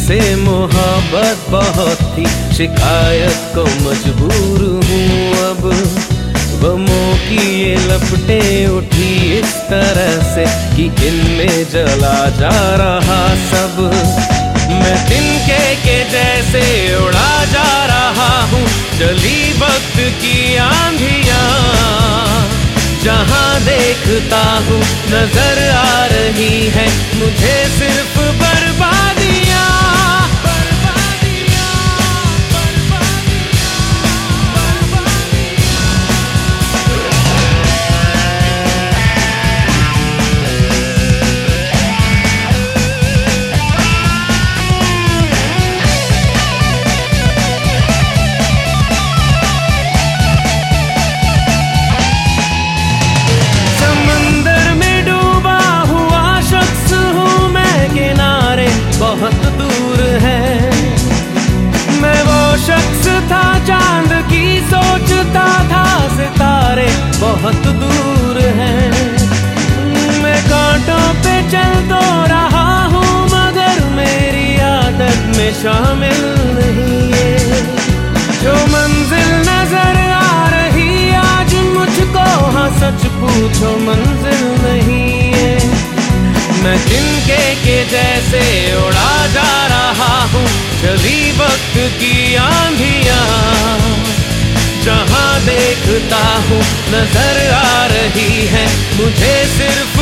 से मोहब्बत बहुत थी, शिकायत को मजबूर हूँ अब। गमों की ये लपटें उठी इस तरह से कि इनमें जला जा रहा सब। मैं तिनके के जैसे उड़ा जा रहा हूँ, चली वक्त की आंधियाँ। जहाँ देखता हूँ नजर आ रही है मुझे सिर्फ बर्बादियाँ। बहुत दूर है मैं वो शख्स था, चांद की सोचता था, सितारे बहुत दूर हैं। मैं कांटों पे चल तो रहा हूँ मगर मेरी आदत में शामिल नहीं है। जो मंजिल नजर आ रही आज मुझको, हाँ सच पूछो मंजिल नहीं है। मैं तिनके के जैसे उड़ा जा रहा हूँ, चली वक्त की आंधियाँ। जहाँ देखता हूँ नजर आ रही है मुझे सिर्फ